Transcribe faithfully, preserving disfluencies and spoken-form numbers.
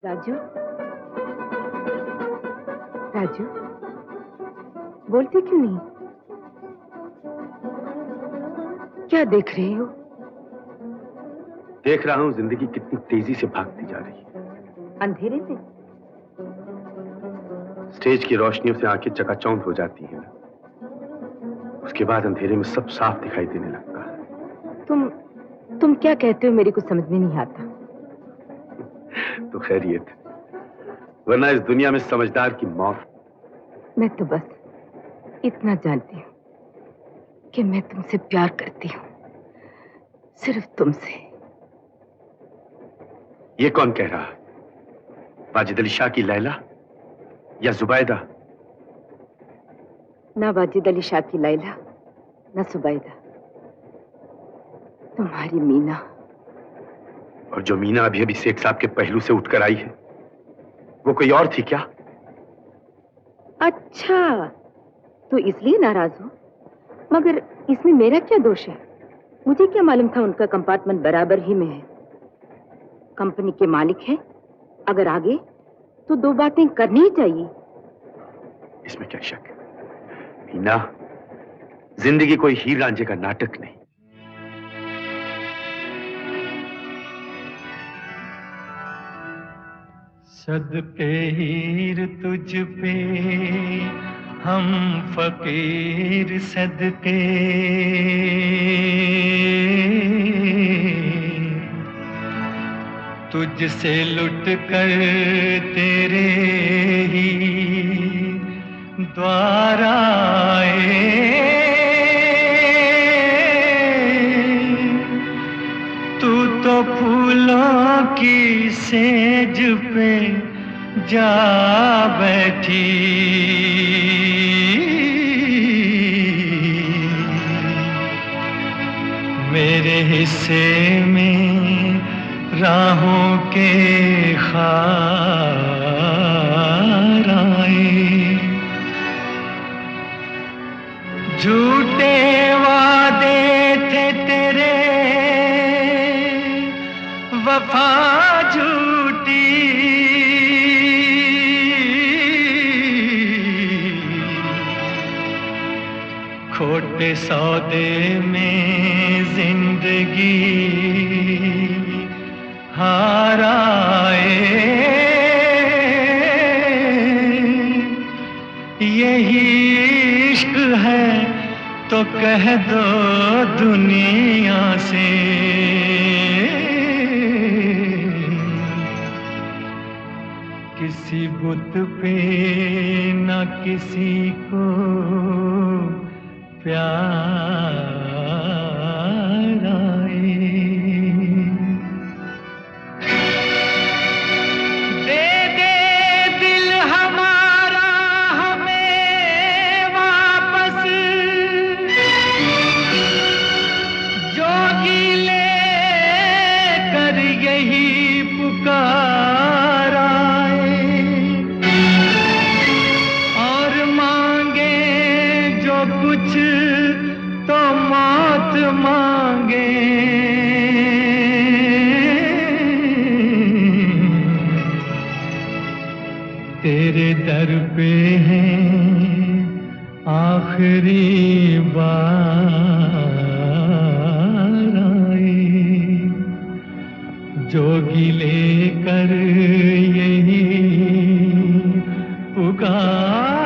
राजू, राजू, बोलते क्यों नहीं? क्या देख रही हो? देख रहा हूं जिंदगी कितनी तेजी से भागती जा रही है। अंधेरे से? स्टेज की रोशनियों से आंखें चकाचौंध हो जाती हैं, उसके बाद अंधेरे में सब साफ दिखाई देने लगता है। तुम तुम क्या कहते हो मेरे को समझ में नहीं आता। तो खैरियत, वरना इस दुनिया में समझदार की मौत। मैं तो बस इतना जानती हूँ कि मैं तुमसे प्यार करती हूँ, सिर्फ तुमसे। ये कौन कह रहा है? वाजिद अली शाह की लैला या जुबैदा? ना वाजिद अली शाह की लैला, ना जुबैदा, तुम्हारी मीना। और जो मीना अभी अभी शेख साहब के पहलू से उठकर आई है, वो कोई और थी क्या? अच्छा, तो इसलिए नाराज हो? मगर इसमें मेरा क्या दोष है? मुझे क्या मालूम था उनका कंपार्टमेंट बराबर ही में है। कंपनी के मालिक हैं, अगर आगे तो दो बातें करनी ही चाहिए। इसमें क्या शक है? मीना, जिंदगी कोई हीर रांझे का नाटक नहीं। सदके हीर तुझ पे हम फकीर सदके, तुझसे लुट कर तेरे ही द्वार आए। तू तो फूलों की सेज पे जा बैठी, मेरे हिस्से में राहों के खार आए। झूठे वादे थे तेरे, वफा झूठी, खोटे सौदे में जिंदगी हार आए। यही इश्क है तो कह दो दुनिया से, किसी बुत पे न किसी को प्यार आए। दे दे दिल हमारा हमें वापस, जोगी ले कर यही पुकार आए, और मांगे जो कुछ तो मौत मांगे। तेरे दर पे है आखिरी बार आए, जोगी लेकर यही पुकार